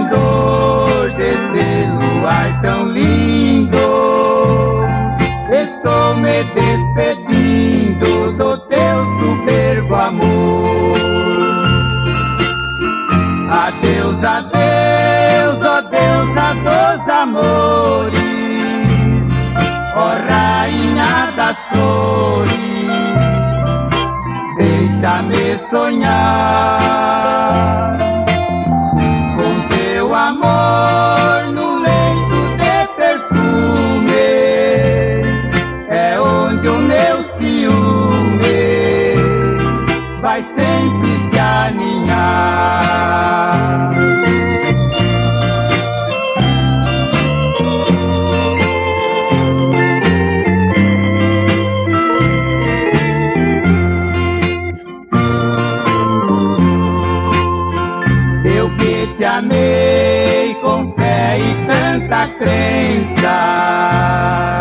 esplendor deste luar tão lindo, estou me despedindo do teu soberbo amor. Adeus, adeus, ó deusa dos amores, ó rainha das flores, deixa-me sonhar com teu amor no leito de perfume, é onde o meu ciúme vai sempre se aninhar. Eu que te amei com fé e tanta crença,